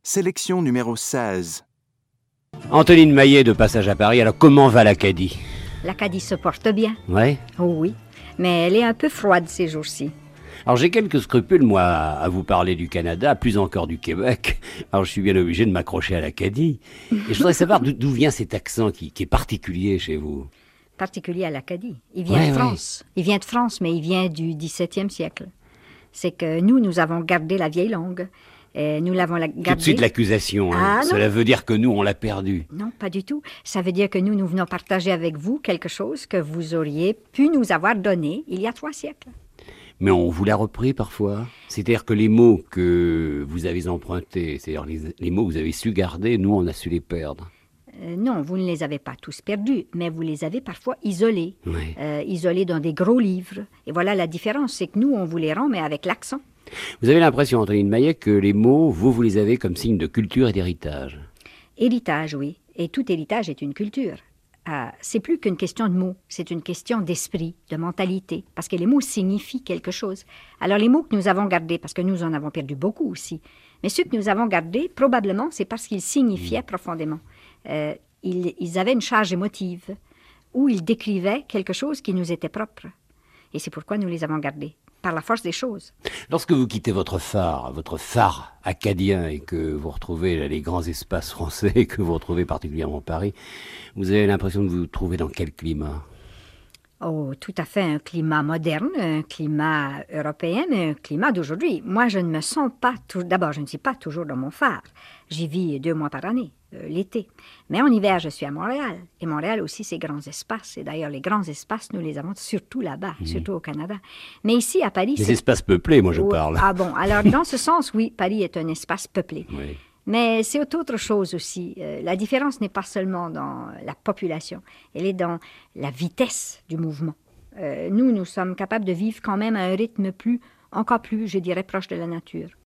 Sélection numéro 16. Antonine Maillet de passage à Paris, alors comment va l'Acadie? L'Acadie se porte bien. Ouais. Oh oui, mais elle est un peu froide ces jours-ci. Alors j'ai quelques scrupules, moi, à vous parler du Canada, plus encore du Québec. Alors je suis bien obligé de m'accrocher à l'Acadie. Et je voudrais savoir d'où vient cet accent qui est particulier chez vous. Particulier à l'Acadie. Il vient de France. Il vient de France, mais il vient du XVIIe siècle. C'est que nous avons gardé la vieille langue. Nous l'avons gardée. Tout de suite l'accusation. Hein. Cela veut dire que nous, on l'a perdue. Non, pas du tout. Ça veut dire que nous venons partager avec vous quelque chose que vous auriez pu nous avoir donné il y a 3 siècles. Mais on vous l'a repris parfois. C'est-à-dire que les mots que vous avez empruntés, c'est-à-dire les mots que vous avez su garder, nous, on a su les perdre. Non, vous ne les avez pas tous perdus, mais vous les avez parfois isolés. Oui. Isolés dans des gros livres. Et voilà la différence, c'est que nous, on vous les rend, mais avec l'accent. Vous avez l'impression, Antonine Maillet, que les mots, vous les avez comme signe de culture et d'héritage. Héritage, oui. Et tout héritage est une culture. C'est plus qu'une question de mots, c'est une question d'esprit, de mentalité, parce que les mots signifient quelque chose. Alors les mots que nous avons gardés, parce que nous en avons perdu beaucoup aussi, mais ceux que nous avons gardés, probablement, c'est parce qu'ils signifiaient profondément. Ils avaient une charge émotive, ou ils décrivaient quelque chose qui nous était propre. Et c'est pourquoi nous les avons gardés, par la force des choses. Lorsque vous quittez votre phare acadien, et que vous retrouvez là, les grands espaces français, et que vous retrouvez particulièrement Paris, vous avez l'impression de vous trouver dans quel climat? Oh, tout à fait, un climat moderne, un climat européen, un climat d'aujourd'hui. Moi, je ne me sens pas... D'abord, je ne suis pas toujours dans mon phare. J'y vis 2 mois par année, l'été. Mais en hiver, je suis à Montréal. Et Montréal aussi, c'est grands espaces. Et d'ailleurs, les grands espaces, nous les avons surtout là-bas, surtout au Canada. Mais ici, à Paris... Les espaces peuplés, moi, je parle. Ah bon, alors dans ce sens, oui, Paris est un espace peuplé. Oui. Mais c'est autre chose aussi. La différence n'est pas seulement dans la population, elle est dans la vitesse du mouvement. Nous sommes capables de vivre quand même à un rythme encore plus, je dirais, proche de la nature.